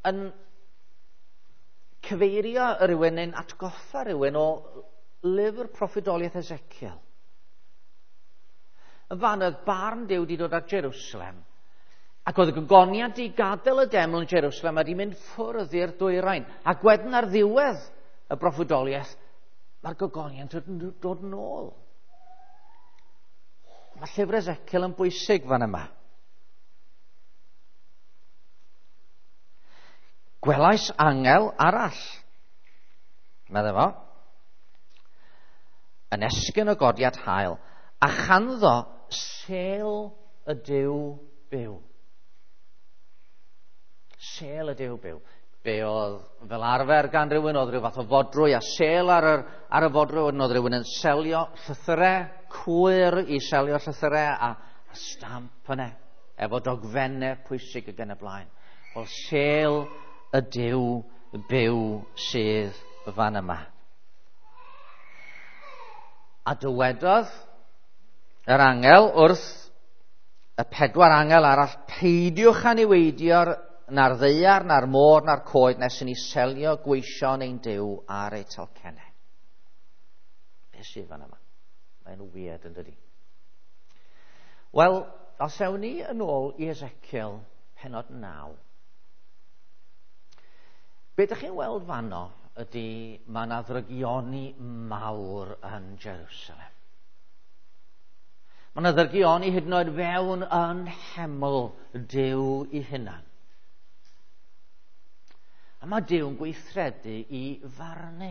yn cyfeirio rhywun yn atgoffa rhywun o lyfr proffedoliaeth Ezekiel. Yn fan oedd barn Duw wedi dod at Jerusalem, ac oedd y gogoniant i gadael y deml yn Jerusalem a wedi mynd ffwrdd i'r dwyrain. Ac wedyn ar ddiwedd y proffedoliaeth, mae'r gogoniant yn dod nôl. Mae llyfr Ezekiel yn bwysig fan yma. Gwelais angel arall, medde fo, yn esgyn o godiad hael, a chanddo sel y Duw byw. Sel y Duw byw. Be oedd fel arfer gan rhywun, oedd rhyw fath o fodrwy, a sel ar y fodrwy, oedd rhywun yn selio llythyrau, cwyr i selio llythyrau, a stamp yna, efo dogfennau pwysig ag yn y blaen. Wel, sel y Duw byw sydd fan yma. A dywedodd yr angel wrth y 4 angel arall, peidiwch â niweidio'r na'r ddeiar, na'r môr, na'r coed, nes i ni selio gweision ein Duw ar ei talcennau. Be sydd fan yma? Mae'n weird yn dydi. Wel, os ewn ni yn ôl i Ezekiel pennod 9, be ydych chi'n weld fanno ydy mae yna ddrygioni mawr yn Jerusalem. Mae yna ddrygioni hyd yn oed fewn yn heml Duw i hunan. A mae Duw yn gweithredu i farnu.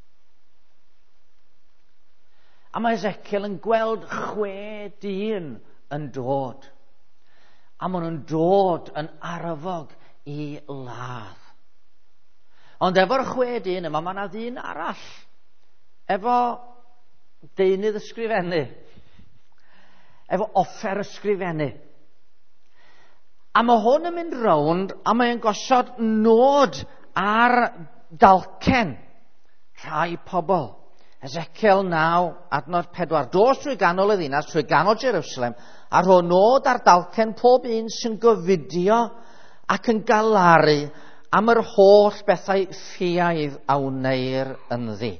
A mae Ezekiel yn gweld 6 dyn yn dod. A maen nhw'n dod yn arfog i ladd. Ond efo'r 6 dyn yma, mae yna ddyn arall. Efo deunydd ysgrifennu. Efo offer ysgrifennu. A mae hwn yn mynd rownd, a mae'n gosod nod ar dalcen rhai pobl. Ezekiel 9, adnod 4. Dos trwy ganol y ddinas, trwy ganol Jerusalem, a rho nod ar dalcen pob un sy'n gofidio ac yn galaru am yr holl bethau ffiaidd a wneir ynddi.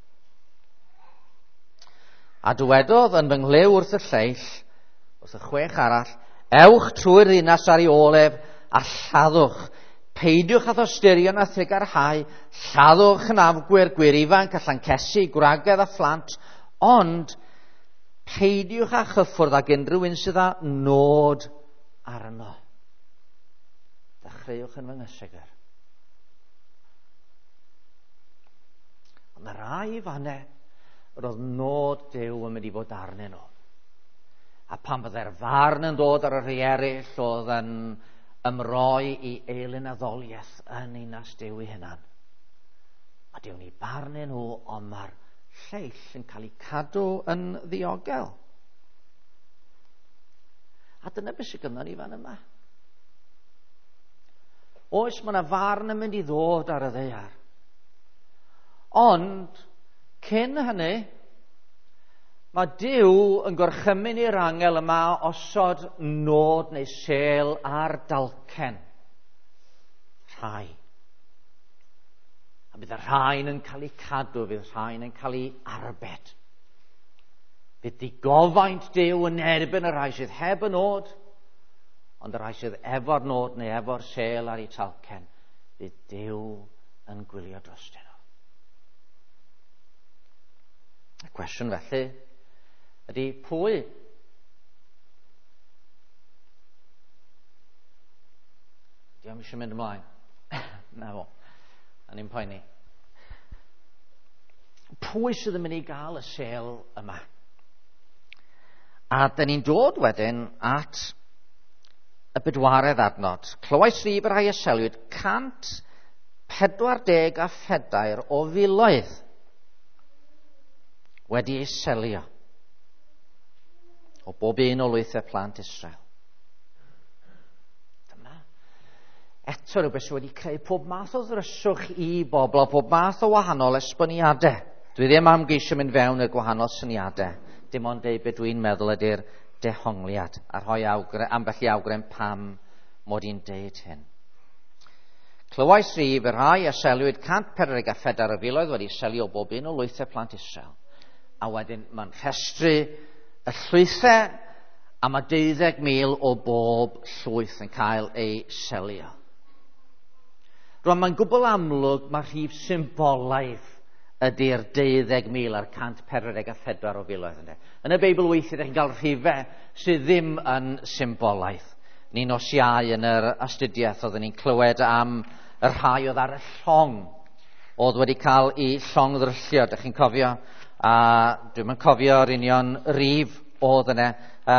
A dywedodd yn fy nglyw wrth y lleill, wrth y 6 arall, ewch trwy'r ddinas ar ei olef a lladdwch. Peidiwch â thosturion a thigarhau, lladdwch yn afgwyr, gwir ifanc a llancesu, gwragedd a phlant, ond peidiwch â chyffwrdd ag unrhyw un sydd â nod arno. Dechreuwch yn fy nghysegur. Ond y rai fanne, roedd nod Duw yn mynd i fod arnyn nhw. A pan byddai'r farn yn dod ar y rhai eraill oedd yn ymroi i eilyn addoliaeth yn Ninas Duw i hunan. Mae Duw'n ei barnu nhw, ond mae'r lleill yn cael ei cadw yn ddiogel. A dyna beth sydd gynnon ni fan yma. Oes, mae yna farn yn mynd i ddod ar y ddaear. Ond, cyn hynny, mae Duw yn gorchymyn i'r angel yma osod nod neu sel ar dalcen rhai. A bydd y rhain yn cael ei cadw, bydd y rhain yn cael ei arbed. Bydd digofaint Duw yn erbyn y rhai sydd heb y nod, ond y rhai sydd efo'r nod neu efo'r sel ar ei talcen, bydd Duw yn gwylio drostyn nhw. Y cwestiwn felly ydy pwy? Diolch eisiau mynd ymlaen. Na fo, a ni'n poeni. Pwy sydd yn mynd i gael y sel yma? A dyn ni'n dod wedyn at y 4edd adnod. Clywais rif yr rhai y seliwyd 140 a phedair o filoedd wedi ei selio o bob un o lwythau plant Israel. Dyma eto rhywbeth sydd wedi creu pob math o ddryswch i bobl, pob math o wahanol esboniadau. Dwi ddim am geisio mynd fewn y gwahanol syniadau, dim ond deud beth dwi'n meddwl ydy'r dehongliad a rhoi ambell i awgrym pam mod i'n deud hyn. Clywais rif y rhai a seliwyd 144 o filoedd wedi selio bob un o lwythau plant Israel. A wedyn mae'n rhestru y llwythau a mae 12,000 o bob llwyth yn cael ei selio. Rwan mae'n gwbl amlwg mae rhif symbolaidd ydy'r 12,000 a'r 144 o filoedd. Yn y Beibl weithiau, ydych chi'n cael rhifau sydd ddim yn symbolaidd. Ni'n osiau yn yr astudiaeth oedden ni'n clywed am y rhai oedd ar y llong, oedd wedi cael ei llong ddryllio. Ydych chi'n cofio? A dwi'n yn cofio'r union rhif oedd yna.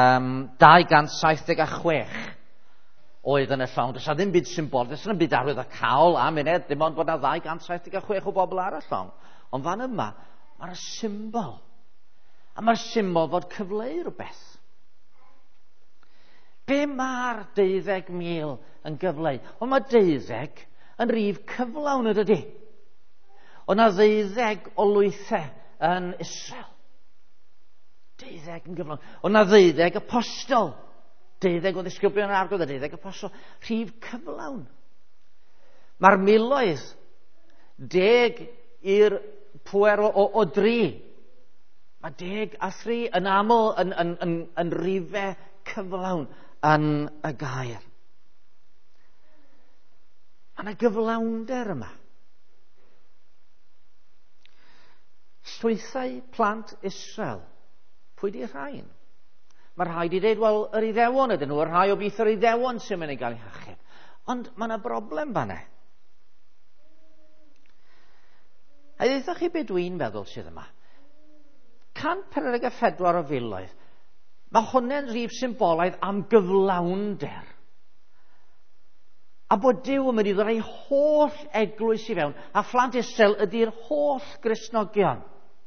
276 oedd yn y llong. Does ddim byd symbol, does ddim byd arwydd o cawl am uned, dim ond bod yna 276 o bobl ar y llong. Ond fan yma, mae'r symbol. A mae'r symbol fod cyfleu rhywbeth. Be mae'r 12,000 yn gyfleu? Wel, mae 12 yn rhif cyflawn ydy. Ond yna 12 o lwythau yn Israel. 12 yn gyflawn. Ond yna 12 apostol. 12 o ddisgyblion yn arglwydd, 12 apostol. Rhif cyflawn. Mae'r miloedd 10 i'r pwer o 3. Mae 10 a 3 yn aml yn rhifau cyflawn yn y gair. Mae yna gyflawnder yma. Llwythau plant Israel. Pwy di'r rhain? Mae rhai wedi dweud, wel, yr Iddewon ydyn nhw, yr rhai o byth yr Iddewon sy'n mynd i gael ei hachub. Ond mae yna broblem fanna. A ddeithoch chi beth dwi'n meddwl sydd yma. 144 o filoedd. Mae hwnna'n rhif symbolaidd am gyflawnder. A bod Duw yn mynd i ddod ei holl eglwys i fewn, a phlant Israel ydy'r holl Gristnogion.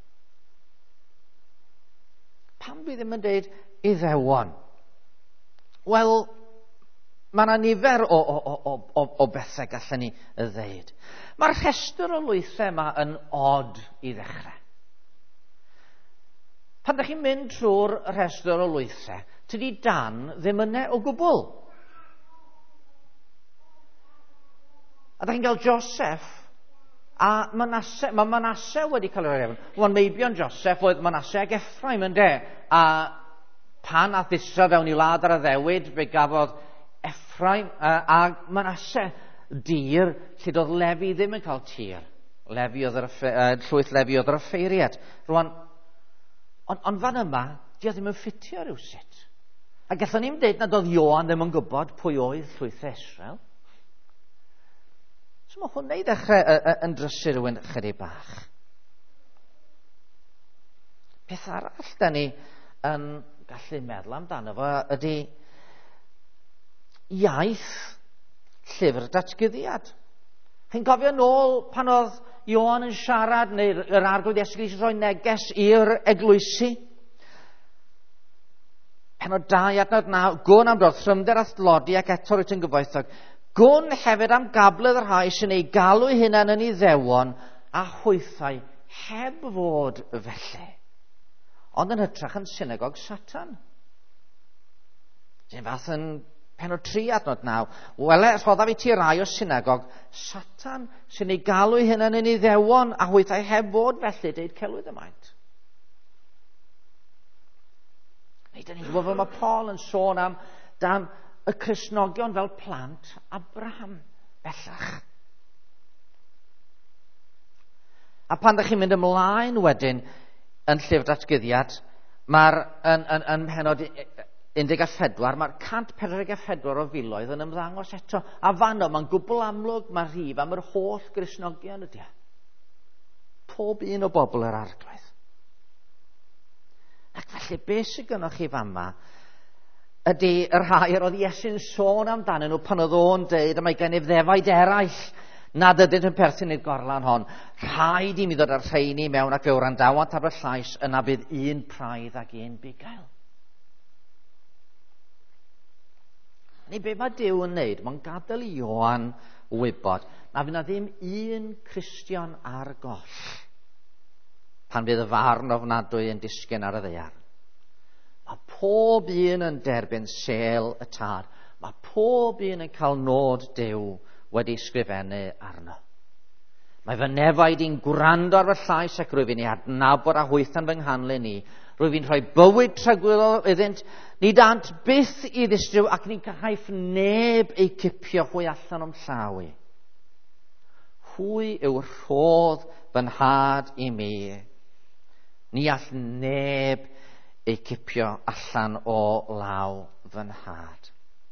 Pam dwi ddim yn dweud Iddewon? Wel, mae yna nifer o bethau gallen ni y ddeud. Mae'r rhestr o lwythau yma yn od i ddechrau. Pan ydych chi'n mynd trwy'r rhestr o lwythau, tydi Dan ddim yna o gwbl. A ydych chi'n cael Joseph a Manasse. Mae Manasse wedi cael ei rhefn. Wel, meibion Joseph oedd Manasse ag Ephraim yn de. A pan ath Israel fewn i wlad ar y ddewyd, fe gafodd Ephraim a Manasse dir lle doedd Lefi ddim yn cael tir. Llwyth Lefi oedd yr offeiriad. Rwan, ond fan yma, di o ddim yn ffitio rywsut. A gallwn ni'n dweud nad oedd Ioan ddim yn gwybod pwy oedd llwyth Israel. So mae hwnna i ddechrau yn drysu rhywun chydig bach. Peth arall da ni yn gallu meddwl amdano fo ydy iaith llyfr datgyddiad. Chi'n cofio nôl pan oedd Ioan yn siarad, neu yr arglwydd Iesu Grist yn rhoi neges i'r eglwysi? Penod 2:9, gwn am dod ffrymder a thlodi ac eto rwyt yn gyfoethog. Gwn hefyd am gablodd yr rhai sy'n ei galw hunan yn Iddewon a hwythau heb fod felly. Ond yn hytrach yn synagog Satan. Dy'n fath yn penod 3:9. Wel, rhodda fi ti rai o synagog Satan sy'n ei galw hunan yn Iddewon a hwythau heb fod felly, deud celwydd ymaint. Neu, dyn ni'n gwybod fel mae Paul yn sôn am y Cristnogion fel plant Abraham bellach. A pan ydych chi'n mynd ymlaen wedyn yn llyfr datgyddiad, mae'r yn penod 14, mae'r 144 o filoedd yn ymddangos eto. A fanno, mae'n gwbl amlwg, mae rhif am yr holl Gristnogion ydy. Pob un o bobl yr arglwydd. Ac felly, beth sydd gynnwch chi fama ydy yr rhai oedd Iesu'n sôn amdanyn nhw pan oedd o'n dweud a mae gen i ddefaid eraill nad ydyn yn perthyn i'r gorlan hon. Rhaid i mi ddod ar rheini mewn ac fe wrandawant ar y llais yna bydd un praidd ac un bugail. Neu be mae Duw yn wneud? Mae'n gadael i Ioan wybod na fydd na ddim un Cristion ar goll pan fydd y farn ofnadwy yn disgyn ar y ddaear. Mae pob un yn derbyn sel y tad. Mae pob un yn cael nod Duw wedi sgrifennu arno. Mae fy nefaid i'n gwrando ar fy llais ac rwyf i'n ei adnabod a hwythan fy nghanlu ni. Rwyf i'n rhoi bywyd tragwyddol iddynt, ni dant byth i ddistryw ac ni caiff neb ei cipio hwy allan o'm llaw i. Hwy yw rhodd fy nhad i mi. Ni all neb ei cipio allan o law fy nhad.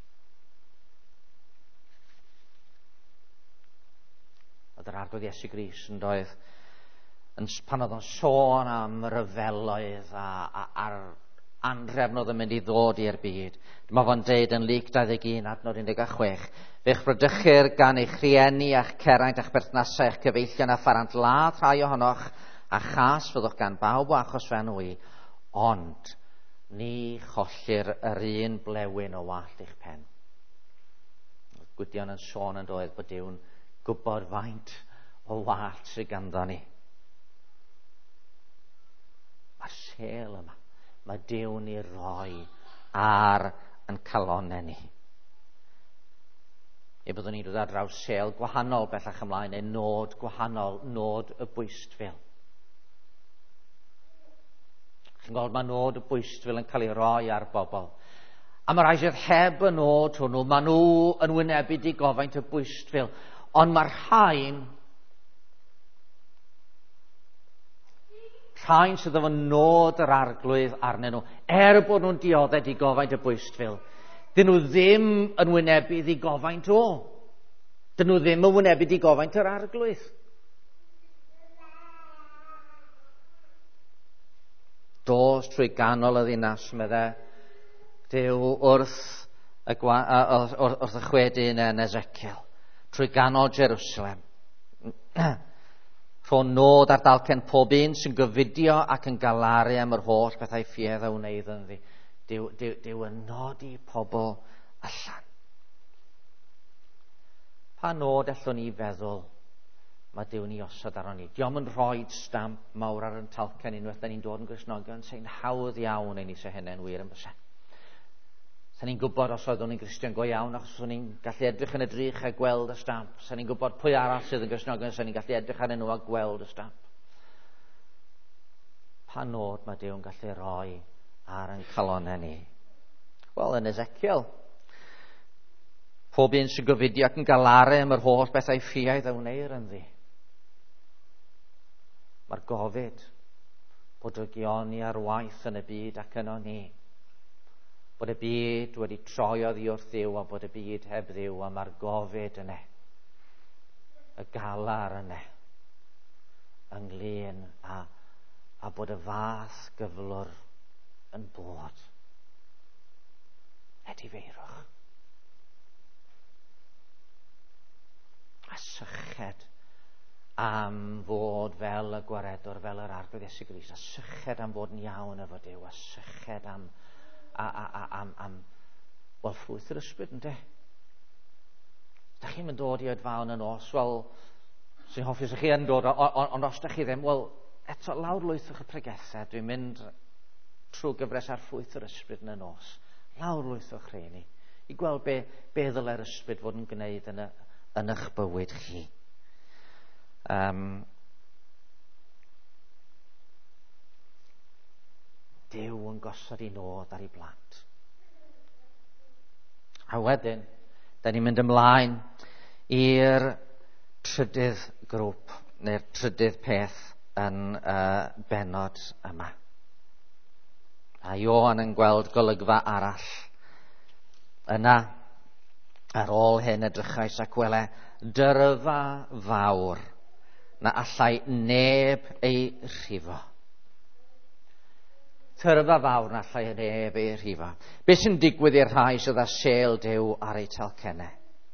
Oedd yr arglwydd Iesu Grist yn doedd, pan oedd o'n sôn am ryfeloedd a'r anhrefn oedd yn mynd i ddod i'r byd. Dyma fo'n deud yn Luc 21 adnod 16. Fe'ch bradychir gan eich rhieni a'ch ceraint a'ch berthnasau a'ch cyfeillion a pharant ladd rhai ohonoch a chas fyddwch gan bawb o achos fenw i, ond ni chollir yr un blewyn o wallt eich pen. Gwydion yn sôn yn doedd bod Dyw'n gwybod faint o wallt sydd ganddo ni. Mae'r sêl yma, mae Dyw'n ei roi ar yn calonnau ni. E byddwn ni'n dod ar draws sêl gwahanol bellach ymlaen, neu nod gwahanol, nod y bwystfil. Chi'n gweld mae nod y bwystfil yn cael ei roi ar bobl. A mae rai sydd heb y nod hwnnw, maen nhw yn wynebu digofaint y bwystfil. Ond mae'r rhain sydd efo nod yr arglwydd arnyn nhw, bod nhw'n dioddau digofaint y bwystfil, dyn nhw ddim yn wynebu digofaint o. Dyn nhw ddim yn wynebu digofaint yr arglwydd. Dos trwy ganol y ddinas, medde Duw wrth y chwedyn yn Ezekiel, trwy ganol Jerusalem. Rho nod ar dalcen pob un sy'n gyfudio ac yn galaru am yr holl bethau ffiedd a wneud yn ddi. Dyw yn nodi pobl allan. Pa nod allwn ni feddwl mae Dyw ni osod ar ni? Diom yn rhoi stamp mawr ar yn talcen unwaith da ni'n dod yn Gristnogion, sy'n hawdd iawn ein eisiau hynny'n wir yn bysau. Sa'n ni'n gwybod os oeddwn ni'n Gristion go iawn, achos o'n ni'n gallu edrych yn y drych a gweld y stamp. Sa'n ni'n gwybod pwy arall sydd yn Gristnogion, sa'n ni'n gallu edrych arnyn nhw a gweld y stamp. Pa nod mae Dyw'n gallu roi ar yn calonnau ni? Wel, yn Ezekiel, pob un sy'n gyfudio ac yn galaru am yr holl bethau ffieaidd a wneir yn ddi. Mae'r gofid bod y gioni ar waith yn y byd ac yno ni. Bod y byd wedi troi oddi wrth Dduw a bod y byd heb Dduw, a mae'r gofid yna, y galar yna, ynglyn a bod y fath gyflwr yn bod. Edifeirwch. A syched am fod fel y gwaredwr, fel yr arglwydd Iesu Grist, a syched am fod yn iawn efo Duw, a syched am wel, ffrwyth yr ysbryd, ynde? Da chi'n mynd dod i Oedfaon yn nos, wel, sy'n hoffi sy'ch chi yn dod, ond os da chi ddim, wel, eto lawr lwythwch y pregethau, dwi'n mynd trwy gyfres ar ffrwyth yr ysbryd yn y nos. Lawr lwythwch rheini, i gweld be ddylai'r ysbryd fod yn gwneud yn eich bywyd chi. Duw yn gosod i nod ar ei blant. A wedyn, da ni'n mynd ymlaen i'r trydydd grŵp, neu'r trydydd peth yn benod yma. A Ioan yn gweld golygfa arall. Yna, ar ôl hyn edrychais ac wele dyrfa fawr na allai neb ei rhifo. Tyrfa fawr na allai neb ei rhifo. Be sy'n digwydd i'r rhai sydd â sêl Duw ar eu talcennau?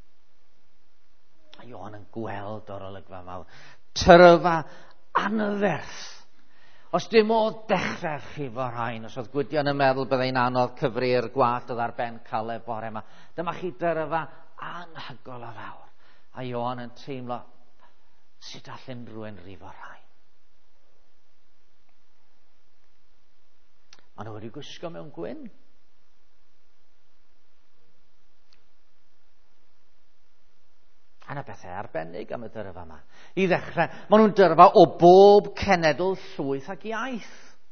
A Ioan yn gweld o'r olygfa mawr. Tyrfa anferth. Os dim o dechrau rhifo rhain, os oedd Gwydion yn meddwl byddai'n anodd cyfri'r gwallt oedd ar ben Caleb bore yma, dyma chi dyrfa anhygol o fawr. A Ioan yn teimlo, sut all unrhyw un rhifo rhain? Maen nhw wedi gwisgo mewn gwyn. Yna bethau arbennig am y dyrfa yma. I ddechrau, maen nhw'n dyrfa o bob cenedl, llwyth ac iaith.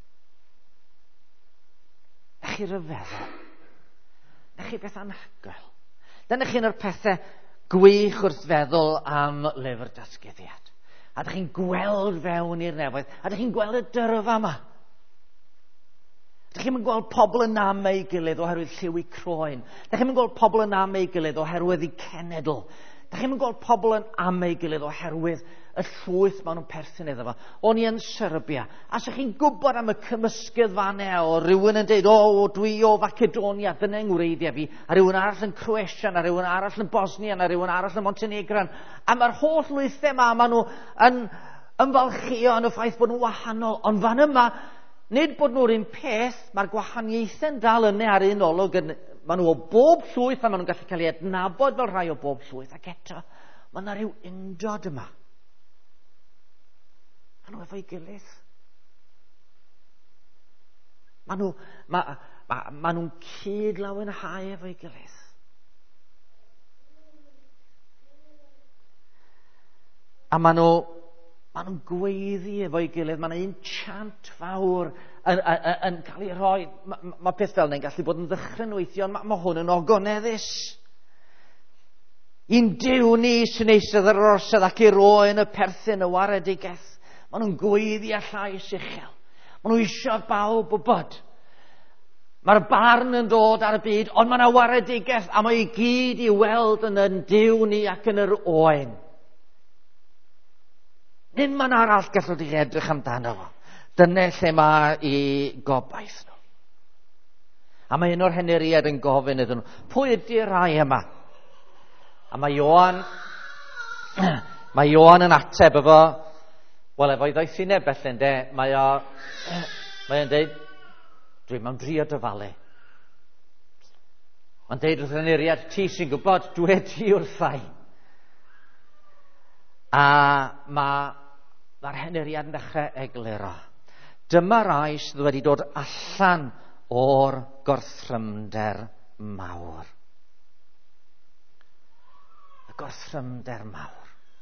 Ych chi ryfeddol? Ych chi beth anhygoel? Dyna chi'n o'r pethau gwych wrth feddwl am lyfr datguddiad. A ydych chi'n gweld fewn i'r nefoedd. A ydych chi'n gweld y dyrfa yma. Ydych chi'n gweld pobl yn am ei gilydd oherwydd lliw i croen. Ydych chi'n gweld pobl yn am ei gilydd oherwydd ei cenedl. Ydych chi'n gweld pobl yn am ei gilydd oherwydd y llwyth maen nhw'n perthyn iddo fo. O'n i yn Serbia. A sa'ch chi'n gwybod am y cymysgydd fanna o rhywun yn dweud, o, dwi o Facedonia, dyna ngwreiddiau fi. A rhywun arall yn Croatia, a rhywun arall yn Bosnia, a rhywun arall yn Montenegro. A mae'r holl lwythau yma, maen nhw yn ymfalchio yn y ffaith bod nhw'n wahanol. Ond fan yma, nid bod nhw'r un peth, mae'r gwahaniaethau'n dal yna ar un olwg. Maen nhw o bob llwyth a maen nhw'n gallu cael ei adnabod fel rhai o bob llwyth. Ac eto, mae yna rhyw undod yma. Maen nhw efo'i gilydd. Maen nhw'n cydlawenhau efo'i gilydd. A maen nhw'n gweiddi efo'i gilydd. Maen nhw'n chant fawr yn cael ei rhoi. Mae peth fel yna'n gallu bod yn ddychryn weithio, ond mae hwn yn ogoneddus. Un Duw ni sy'n eistedd ar yr orsedd ac i roen y perthyn y waredigaeth. Maen nhw'n gweiddi a llais uchel. Maen nhw eisiau bawb wybod. Mae'r barn yn dod ar y byd, ond mae yna waredigaeth a mae i gyd i weld yn yn Duw ni ac yn yr oen. Nid mae'n arall gallwch chi edrych amdano fo. Dyna lle mae i gobaith nhw. A mae un o'r heneriad yn gofyn iddyn nhw, pwy ydy'r rhai yma? A mae Ioan yn ateb efo, wel, efo'i ddoethineb felly, ynde, mae'n dweud, dwi'n mewn dri o dyfalu. Mae'n dweud wrth heneriad, ti sy'n gwybod, dwedi wrthai. A mae'r heneriad yn dechrau egluro. Dyma rai sydd wedi dod allan o'r gorthrymder mawr. Y gorthrymder mawr.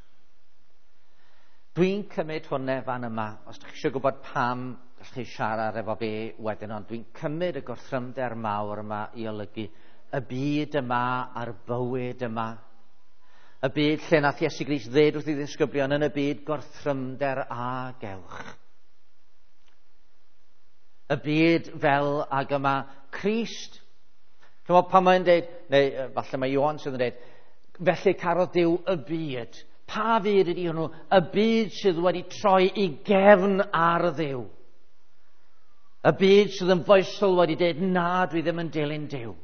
Dwi'n cymryd hwnne fan yma, os ydych chi eisiau gwybod pam, gallwch chi siarad efo fi wedyn, ond dwi'n cymryd y gorthrymder mawr yma i olygu y byd yma a'r bywyd yma. Y byd lle nath Iesu Grist ddweud wrth i ddisgyblion yn y byd gorthrymder a gewch. Y byd fel ag yma Crist. Chymod pan mae'n dweud, neu falle mae Ioan sydd yn dweud, felly carodd Duw y byd. Pa byd ydy hwnnw? Y byd sydd wedi troi i gefn ar Dduw. Y byd sydd yn foesol wedi dweud, na, dwi ddim yn dilyn Duw.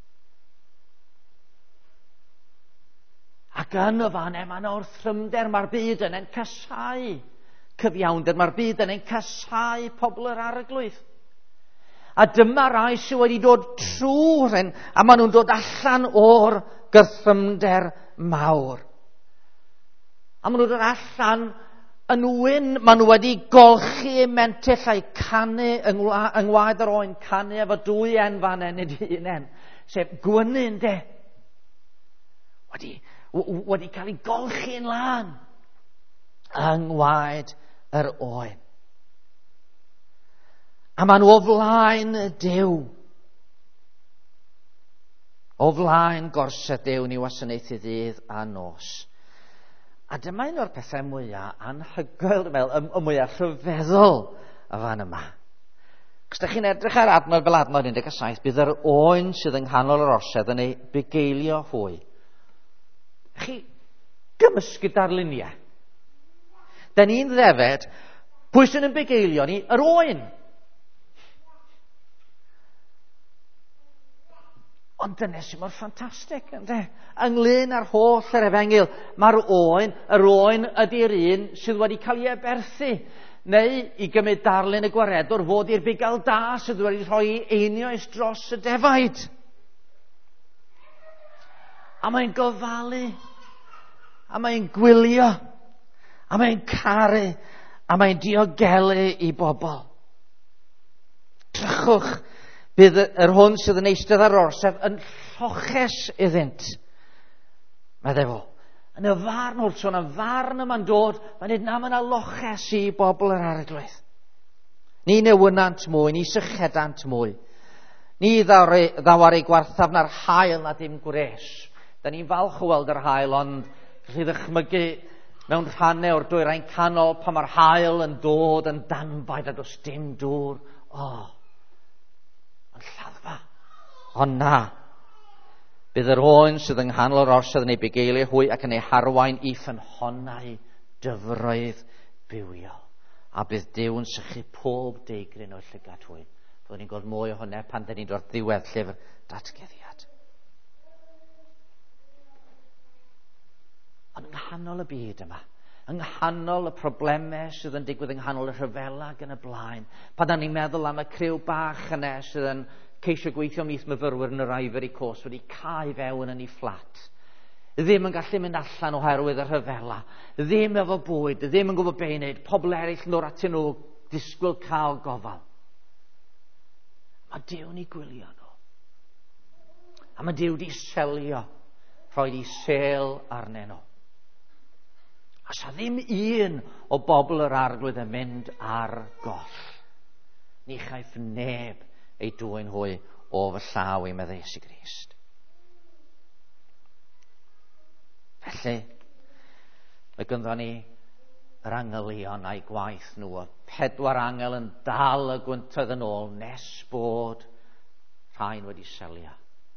Ac yn y fan mae yna wrthrymder, mae'r byd yna'n casau cyfiawnder, mae'r byd yna'n casau pobl yr arglwydd. A dyma rai sydd wedi dod trwy'r hyn, a maen nhw'n dod allan o'r gorthrymder mawr. A maen nhw'n dod allan yn wyn, maen nhw wedi golchi mentyll a'i canu yng ngwaed yr oen, canu efo dwy en fan hyn nid un en, sef gwynu ynde. Wedi cael ei golchi yn lan yng ngwaed yr oen. A maen nhw o flaen y Duw. O flaen gorsedd Duw ni wasanaethu ddydd a nos. A dyma un o'r pethau mwyaf anhygoel, y mwyaf rhyfeddol y fan yma. Os ydych chi'n edrych ar adnod fel adnod 17, bydd yr oen sydd yng nghanol yr orsedd yn ei bugeilio hwy. Chi gymysgu darluniau. Da ni'n ddefed, pwy sy'n yn bugeilio ni? Yr oen. Ond dyna sy'n mor ffantastig, ynddo? Ynglyn â'r holl yr efengil, mae'r oen, yr oen ydy'r un sydd wedi cael ei aberthu. Neu, i gymryd darlun y gwaredwr, fod i'r bugail da sydd wedi rhoi einioes dros y defaid. A mae'n gofalu, a mae'n gwylio, a mae'n caru, a mae'n diogelu i bobl. Drychwch, bydd yr hwn sydd yn eistedd ar orsedd yn lloches iddynt. Medde fo, Yn y farn wrth sôn am farn yma'n dod, mae'n dweud na mae'n aloches i bobl yr arglwydd. Ni newynant mwy, ni sychedant mwy. Ni ddawar ei gwarthaf na'r hael na dim gwres. Da ni'n falch o weld yr hael, ond gallu ddychmygu mewn rhannau o'r dwyrain canol pan mae'r hael yn dod yn danbaid a does dim dŵr. Yn lladdfa. Ond na. Bydd yr oen sydd yng nghanol yr orsedd yn ei bugeilu hwy ac yn ei harwain i ffynhonnau dyfroedd bywiol. A bydd Duw yn sychu pob deigryn o'r llygad hwy. Byddwn ni'n gweld mwy o hwnna pan dyn ni'n dod ddiwedd llyfr datgeddiad. Ond yng nghanol y byd yma, yng nghanol y problemau sydd yn digwydd yng nghanol y rhyfela ac yn y blaen, pan da ni'n meddwl am y criw bach yna sydd yn ceisio gweithio mis myfyrwyr yn yr Ivory Coast wedi cae fewn yn ei fflat, ddim yn gallu mynd allan oherwydd y rhyfela, ddim efo bwyd, ddim yn gwybod be i wneud, pobl eraill yn dod atyn nhw disgwyl cael gofal. Mae Duw ni gwylio nhw. A mae Duw di selio, rhoi di sel arnyn nhw. A sa ddim un o bobl yr arglwydd yn mynd ar goll. Ni chaiff neb ei dwyn hwy o fy llaw i meddwl Iesu Grist. Felly, mae gynddon ni yr angylion a'i gwaith nhw, y 4 angel yn dal y gwyntoedd yn ôl nes bod rhain wedi selio.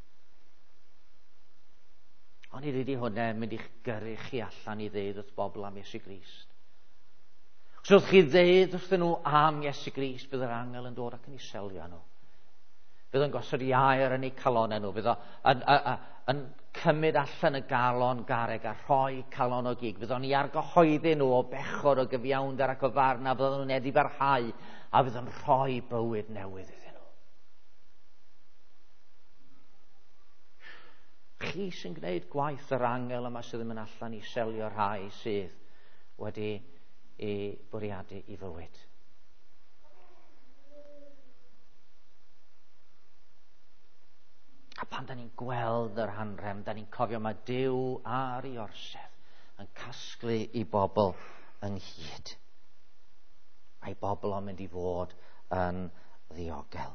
Ond i rydw hwnna mynd i'ch gyrru chi allan i ddeud wrth bobl am Iesu Grist. Os ydych chi ddeud wrthyn nhw am Iesu Grist, bydd yr angel yn dod ac yn ei selio nhw. Bydd yn gosod iair yn eu calonau nhw. Bydd yn cymryd allan y galon garreg a rhoi calon o gig. Bydd o'n i argyhoeddi nhw o bechod o gyfiawnder ac o farna. Bydd nhw'n edrych barhau a bydd yn rhoi bywyd newydd iddyn nhw. Chi sy'n gwneud gwaith yr angel yma sydd yn mynd allan i selio rhai sydd wedi ei bwriadu i fywyd. A pan da ni'n gweld yr hanrem, da ni'n cofio mae Duw ar ei orsedd yn casglu i bobl ynghyd. A'i bobl o'n mynd i fod yn ddiogel.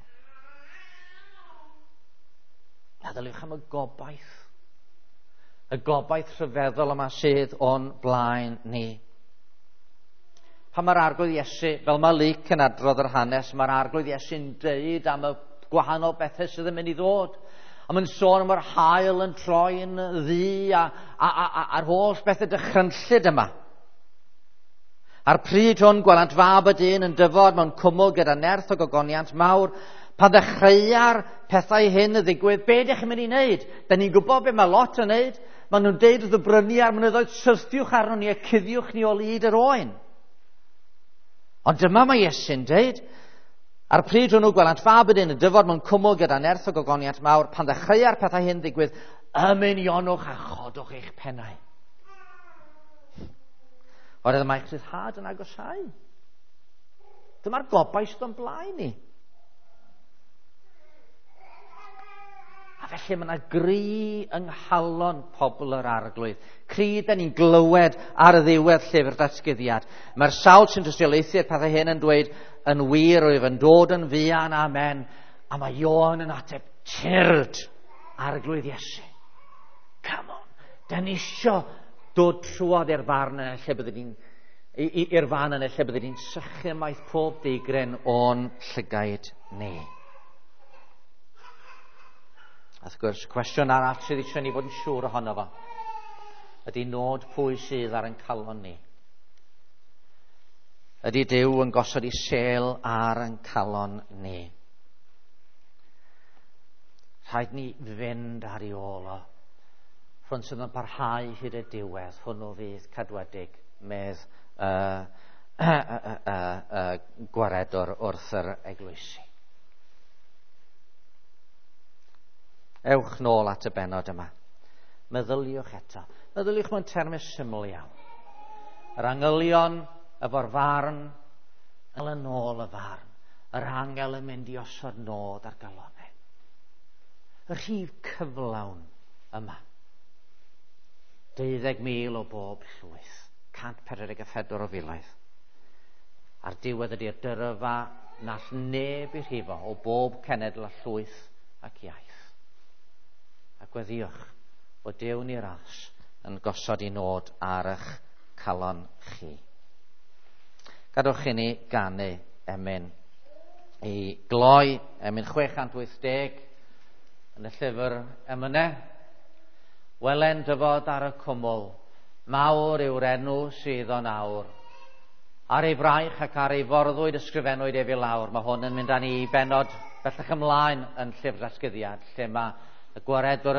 Meddyliwch am y gobaith. Y gobaith rhyfeddol yma sydd o'n blaen ni. Pan mae'r arglwydd Iesu, fel mae Luc yn adrodd yr hanes, mae'r arglwydd Iesu'n dweud am y gwahanol bethau sydd yn mynd i ddod. A mae'n sôn am yr hael yn troi yn ddu a'r holl bethau dychrynllyd yma. A'r pryd hwn gwelant fab y dyn yn dyfod mewn cwmwl gyda nerth o gogoniant mawr. Pan ddechreua'r pethau hyn y ddigwydd, be ydych chi'n mynd i wneud? Da ni'n gwybod be mae lot yn wneud. Maen nhw'n deud wrth y brynu a'r mynyddoedd, syrthiwch arno ni a cuddiwch ni o lyd yr oen. Ond dyma mae Iesu'n deud, ar pryd hwnnw gwelant fab ydyn yn dyfod mewn cwmwl gyda nerth o gogoniant mawr, pan ddechreua'r pethau hyn ddigwydd, ymunionwch a chodwch eich pennau. Oherwydd mae'ch rhyddhad yn agosau. Dyma'r gobaith sydd o'n blaen ni. A felly mae yna gry yng nghalon pobl yr arglwydd. Cri da ni'n glywed ar y ddiwedd llyfr datguddiad. Mae'r sawl sy'n dystiolaethu'r pethau hyn yn dweud yn wir oedd yn dod yn fuan, amen. A mae Ioan yn ateb, tyrd, arglwydd Iesu. Come on. Da ni isio dod trwodd i'r fan yna lle bydde ni'n sychu maith pob deigryn o'n llygaid ni. Wrth gwrs, cwestiwn arall sydd eisiau ni fod yn siŵr ohono fo ydy nod pwy sydd ar yn calon ni. Ydy Duw yn gosod ei sel ar yn calon ni. Rhaid ni fynd ar ei ôl o. Rhwng sydd yn parhau hyd y diwedd, hwnnw fydd cadwedig medd gwaredwr wrth yr eglwysi. Ewch nôl at y benod yma. Meddyliwch eto. Meddyliwch mewn termau syml iawn. Yr angylion efo'r farn, yn ôl y farn. Yr angel yn mynd i osod nod ar galonau. Y rhif cyflawn yma. 12,000 o bob llwyth. 144 o filoedd. Ar diwedd ydy'r dyrfa nall neb i rhifo o bob cenedl a llwyth ac iaith. A gweddiwch o Duw ni ras yn gosod I nod ar eich calon chi. Gadwch I ni ganu emyn I gloi, emyn 680 yn y llyfr emynau. Welen dyfod ar y cwmwl, mawr yw'r enw sydd o'n awr. Ar ei fraich ac ar ei forddwyd ysgrifennwyd efi lawr. Mae hwn yn mynd â ni I benod bellach ymlaen yn llyfr datgyddiad, lle mae y gwaredwr